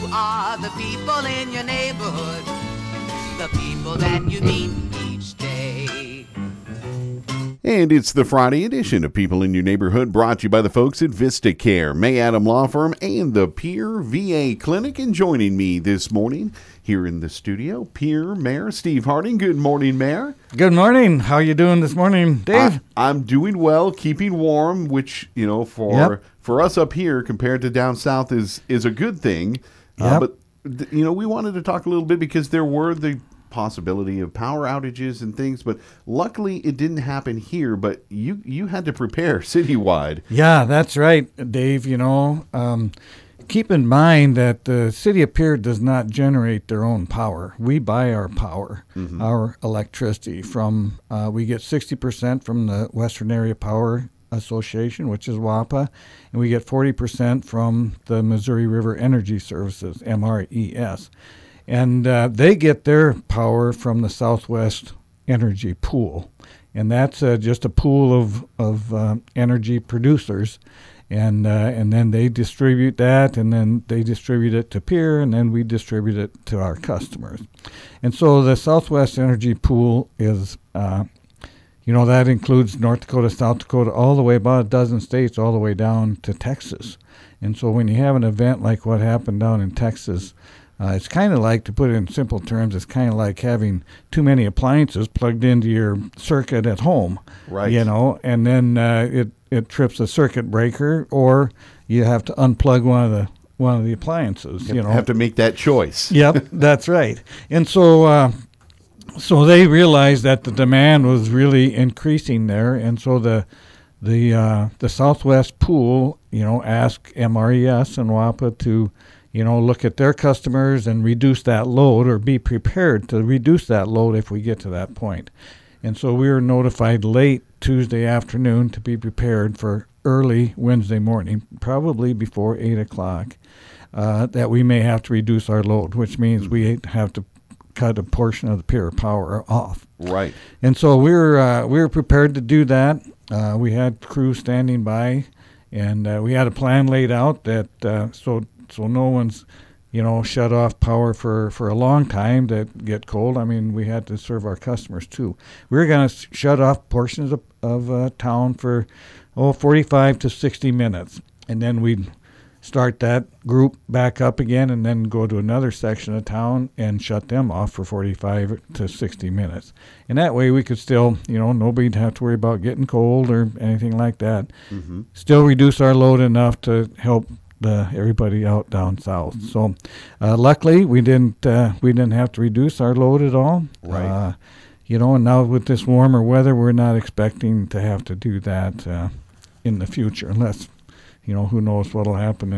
are the people in your neighborhood, the people that you meet each day. And it's the Friday edition of People in Your Neighborhood, brought to you by the folks at Vista Care, May Adam Law Firm, and the Pierre VA Clinic. And joining me this morning here in the studio, Pierre Mayor Steve Harding. Good morning, Mayor. Good morning. How you doing this morning, Dave? I'm doing well, keeping warm, which, you know, for us up here compared to down south is a good thing. But, you know, we wanted to talk a little bit because there were the possibility of power outages and things, but luckily it didn't happen here. But you had to prepare citywide. Yeah, that's right, Dave. You know, keep in mind that the city of Pierre does not generate their own power. We buy our power, our electricity from. We get 60% from the Western Area Power Association, which is WAPA, and we get 40% from the Missouri River Energy Services, MRES. And they get their power from the Southwest Energy Pool. And that's just a pool of energy producers. And then they distribute that, and then they distribute it to Pierre, and then we distribute it to our customers. And so the Southwest Energy Pool is, that includes North Dakota, South Dakota, all the way about a dozen states, all the way down to Texas. And so when you have an event like what happened down in Texas, it's kind of like, to put it in simple terms, it's kind of like having too many appliances plugged into your circuit at home. Right. You know, and then it trips a circuit breaker, or you have to unplug one of the appliances. You have to make that choice. Yep, that's right. And so they realized that the demand was really increasing there, and so the Southwest Pool, asked MRES and WAPA to look at their customers and reduce that load, or be prepared to reduce that load if we get to that point. And so we were notified late Tuesday afternoon to be prepared for early Wednesday morning, probably before 8 o'clock, that we may have to reduce our load, which means we have to cut a portion of the Pierre power off. Right. And so we were prepared to do that. We had crew standing by, and we had a plan laid out that so no one's, shut off power for a long time to get cold. I mean, we had to serve our customers too. We were going to shut off portions of town for 45 to 60 minutes, and then we'd start that group back up again, and then go to another section of town and shut them off for 45 to 60 minutes. And that way we could still, nobody'd have to worry about getting cold or anything like that. Mm-hmm. Still reduce our load enough to help everybody out down south. So luckily we didn't have to reduce our load at all. Right. And now with this warmer weather, we're not expecting to have to do that in the future, unless who knows what'll happen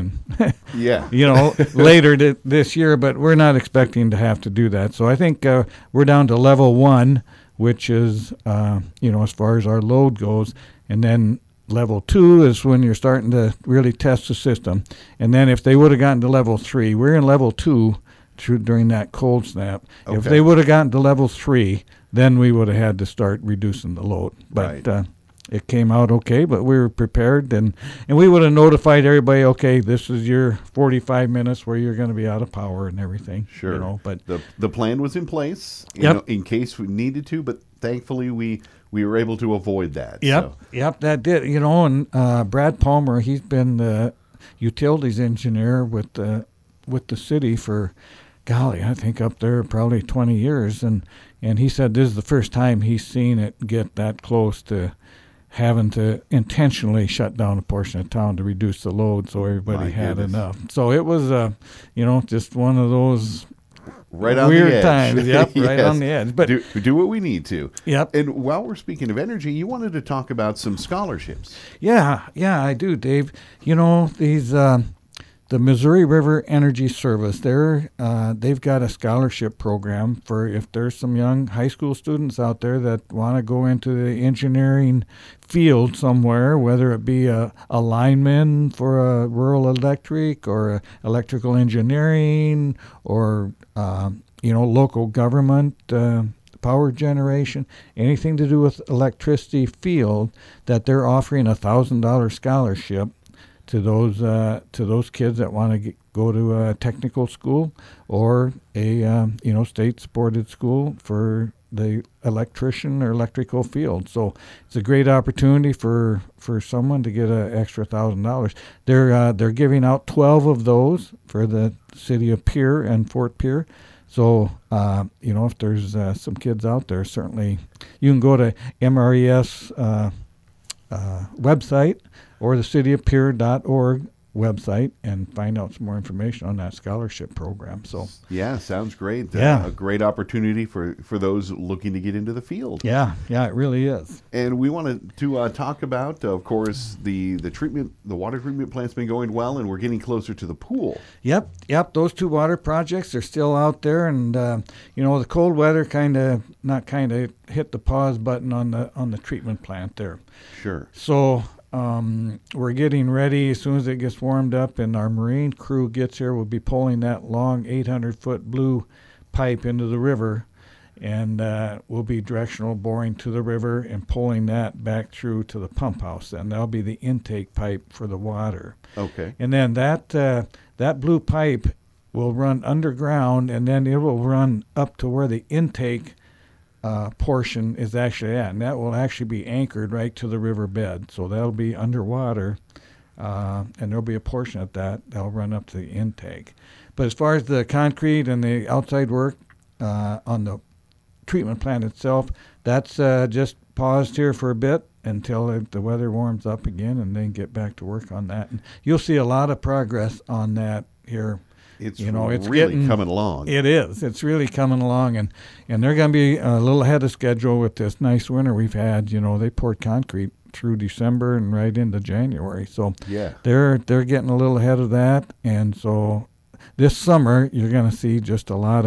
later this year, but we're not expecting to have to do that. So I think we're down to level 1, which is as far as our load goes, and then level 2 is when you're starting to really test the system. And then if they would have gotten to level 3, we're in level 2 during that cold snap. Okay. If they would have gotten to level 3, then we would have had to start reducing the load. But it came out okay, but we were prepared, and we would have notified everybody, okay, this is your 45 minutes where you're going to be out of power and everything. Sure. But the plan was in place in case we needed to, but thankfully we were able to avoid that. Yep, that did. And Brad Palmer, he's been the utilities engineer with the city for, golly, I think up there probably 20 years, and he said this is the first time he's seen it get that close to having to intentionally shut down a portion of town to reduce the load so everybody had enough. So it was, just one of those right on weird the edge. Times. Yep, yes. Right on the edge. But do what we need to. Yep. And while we're speaking of energy, you wanted to talk about some scholarships. Yeah, I do, Dave. These the Missouri River Energy Service, they've got a scholarship program for if there's some young high school students out there that want to go into the engineering field somewhere, whether it be a lineman for a rural electric or electrical engineering or, local government power generation, anything to do with electricity field, that they're offering $1,000 scholarship to those kids that want to go to a technical school or a state-supported school for the electrician or electrical field. So it's a great opportunity for someone to get an extra $1,000. They're giving out 12 of those for the city of Pierre and Fort Pierre. So if there's some kids out there, certainly you can go to MRES website or the cityofpierre.org website and find out some more information on that scholarship program. So yeah, sounds great. Yeah. A great opportunity for those looking to get into the field. Yeah, it really is. And we wanted to talk about, of course, the treatment. The water treatment plant's been going well, and we're getting closer to the pool. Yep. Those two water projects are still out there, and the cold weather kind of hit the pause button on the treatment plant there. Sure. So we're getting ready. As soon as it gets warmed up and our marine crew gets here, we'll be pulling that long 800-foot blue pipe into the river, and we'll be directional boring to the river and pulling that back through to the pump house. And that'll be the intake pipe for the water. Okay. And then that blue pipe will run underground, and then it will run up to where the intake portion is actually at, and that will actually be anchored right to the riverbed. So that'll be underwater, and there'll be a portion of that'll run up to the intake. But as far as the concrete and the outside work on the treatment plant itself, that's just paused here for a bit until the weather warms up again, and then get back to work on that. And you'll see a lot of progress on that here. It's it's really coming along. It is. It's really coming along, and they're going to be a little ahead of schedule with this nice winter we've had. They poured concrete through December and right into January, so yeah, they're getting a little ahead of that. And so this summer you're going to see just a lot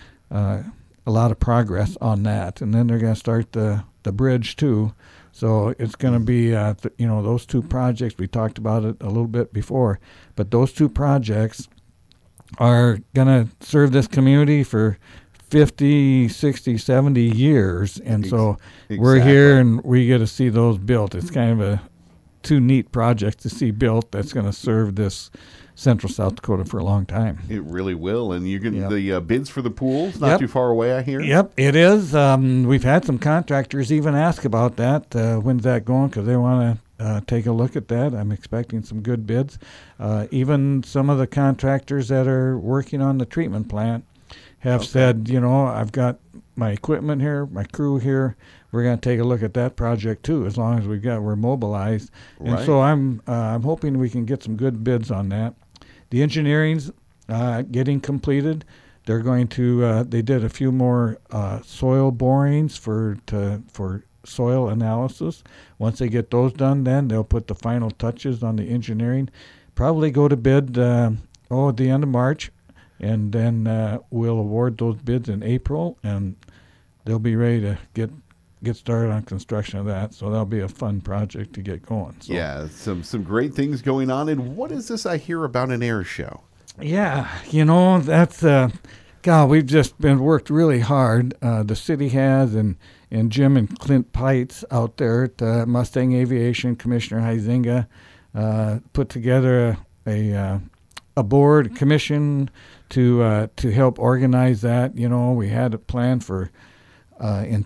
of progress on that, and then they're going to start the bridge too. So it's going to be those two projects. We talked about it a little bit before, but those two projects are going to serve this community for 50, 60, 70 years. And so we're here and we get to see those built. It's kind of two neat projects to see built that's going to serve this central South Dakota for a long time. It really will. And you're getting the bids for the pools not too far away, I hear? Yep, it is. We've had some contractors even ask about that. When's that going? Because they want to take a look at that. I'm expecting some good bids. Even some of the contractors that are working on the treatment plant have said, I've got my equipment here, my crew here. We're going to take a look at that project too, as long as we're mobilized. Right. And so I'm hoping we can get some good bids on that. The engineering's getting completed. They're going to. They did a few more soil borings for soil analysis. Once they get those done, then they'll put the final touches on the engineering. Probably go to bid at the end of March, and then we'll award those bids in April, and they'll be ready to get started on construction of that. So that'll be a fun project to get going. So. Yeah, some great things going on. And what is this I hear about an air show? Yeah, that's God. We've just been worked really hard. The city has, and Jim and Clint Pites out there at Mustang Aviation, Commissioner Huizenga, put together a board commission to help organize that. We had a plan for in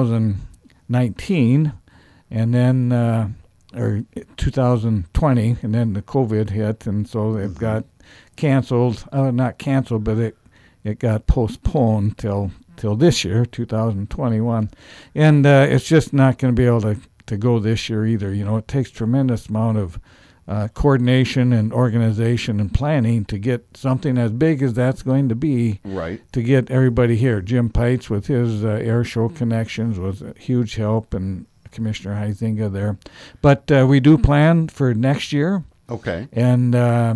2019, and then or 2020, and then the COVID hit, and so it got canceled. Not canceled, but it got postponed till this year, 2021, and it's just not going to be able to go this year either. It takes tremendous amount of coordination and organization and planning to get something as big as that's going to be. Right. To get everybody here. Jim Pites with his air show connections was a huge help, and Commissioner Huizenga there. But we do plan for next year. Okay. And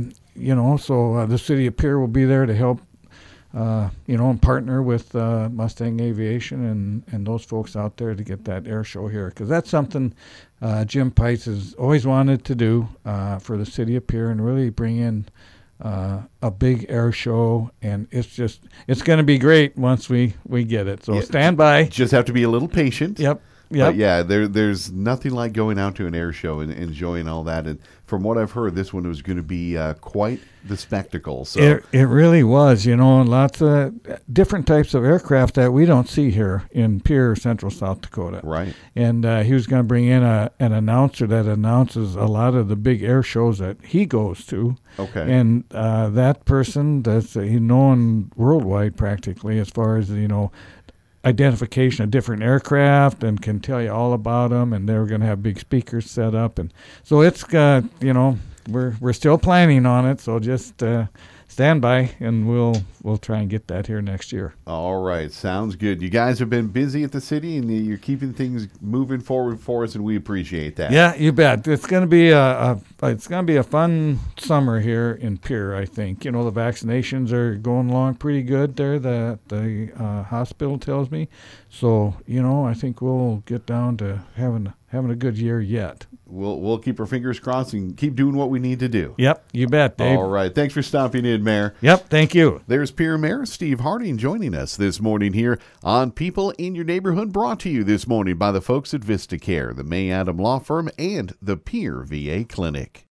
so the city of Pierre will be there to help. And partner with Mustang Aviation and those folks out there to get that air show here, because that's something Jim Pites has always wanted to do for the city of Pierre, and really bring in a big air show, and it's going to be great once we get it. So stand by. Just have to be a little patient. Yep. But yeah, there's nothing like going out to an air show and enjoying all that. And from what I've heard, this one was going to be quite the spectacle. So it really was, and lots of different types of aircraft that we don't see here in Pierre, Central South Dakota. Right. And he was going to bring in an announcer that announces a lot of the big air shows that he goes to. Okay. And that person that's known worldwide practically as far as, identification of different aircraft and can tell you all about them, and they're going to have big speakers set up, and so it's we're still planning on it, so just stand by and we'll try and get that here next year. All right, sounds good. You guys have been busy at the city and you're keeping things moving forward for us, and we appreciate that. Yeah, you bet. It's going to be a fun summer here in Pierre, I think. The vaccinations are going along pretty good there, the hospital tells me. So, I think we'll get down to having a good year yet. We'll keep our fingers crossed and keep doing what we need to do. Yep, you bet, Dave. All right. Thanks for stopping in, Mayor. Yep, thank you. There's Pierre Mayor Steve Harding joining us this morning here on People in Your Neighborhood, brought to you this morning by the folks at VistaCare, the May Adam Law Firm, and the Pierre VA Clinic.